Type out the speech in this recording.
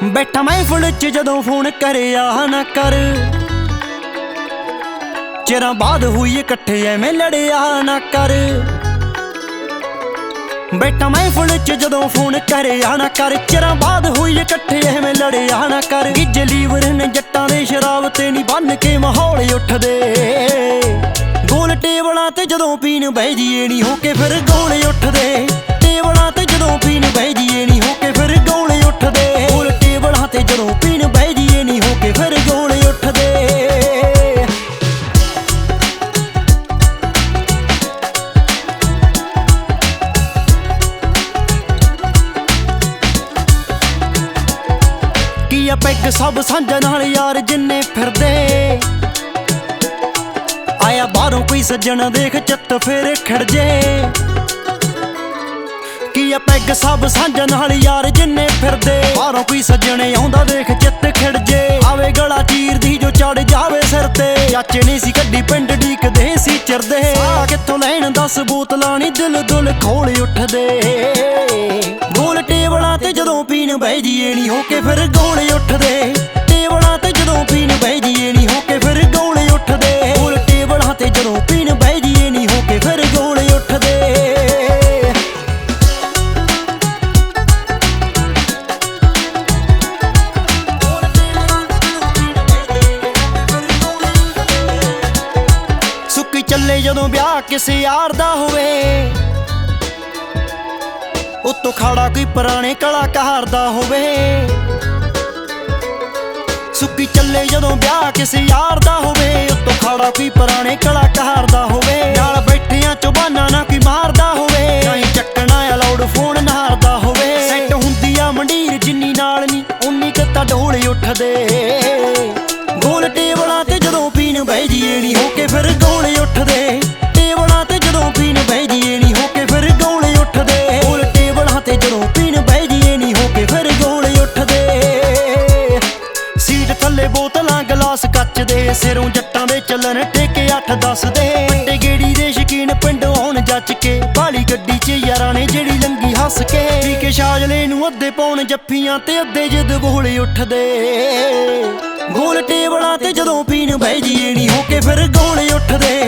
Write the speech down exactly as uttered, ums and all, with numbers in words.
बैठा महफिल च जदों फोन करिया ना कर, चिरां बाद हुई इकट्ठे एवें लड़िया ना कर। बैठा महफिल च जदों फोन करिया ना कर, चिरां बाद हुई इकट्ठे एवें लड़िया ना कर। गिज्ज लीवर ने जट्टां दे शराब ते नी बन के माहौल उठदे, गोल टेबलां ते जदों पीन बह जाइए नी होके फिर गोले उठदे। टेबलां ते जदों पीन बह जाइए नी होके फिर गोले उठदे, गोल टेबलां ते जदों पीन बह जाइए नी होके फिर गोले उठदे। कीया पैग सब सांझा नाल यार जिन्ने फिरदे, आया बाहरों कोई सज्जन देख चित्त फिर खड़जे। कीया पैग सब सांझा नाल यार जिन्ने फिरदे, बाहरों कोई सज्जन आउंदा देख चित्त खड़जे। आवे गला चीर दी जो चढ़ जावे सिर ते, चाचे ने सी कड्डी पिंड डीकदे सी चिरदे। आ कित्थों लैण दस बोतलां नी दिल दुल खोल उठदे, गोल टेबलां ते जदों पीन बह जाइए नी होके फिर गोले उठदे। टेबलां ते जदों पीन बह जाइए नी होके फिर गोले उठदे, गोल टेबलां ते जदों पीन बह जाइए नी होके फिर गोले उठदे। सुक्की चले जदों ब्याह किसे यार दा होवे, उत्तों खाड़ा कोई पुराने कलाकार दा होवे। सुक्की चले जदों ब्याह किसे यार दा होवे, उत्तों खाड़ा कोई पुराने कलाकार दा होवे। नाल बैठियां चौबाना ना कोई मारदा होवे, नहीं चक्कना अलाउड फोन नारदा होवे। सैट हुंदी आ मंडीर जिन्नी नाल नी उन्नी कत्ता ढोले उठदे, गोल टेबलां ते जदों पीन बह जाइए नी होके फिर गोले उठदे। टेबलां ते जदों पीन बह जाइए नी होके फिर गोले उठदे, गोल टेबलां ते जदों पीन बह जाइए नी होके फिर गोले उठदे। सीट थल्ले बोतलां गलास कच दे, सिरों जट्टां दे चलन ठेके अठ दस दे। पट्टे गेड़ी दे शकीन पिंड आउण जच के, बाली गड्डी च यारां ने जेड़ी लंगी हस के। पी के शाजले नूं अद्धे पौण जफ्फियां ते अद्धे जिद बोले उठदे, गोल टेबलां ते जदों पीन बह जाइए नी होके फिर गोले उठदे।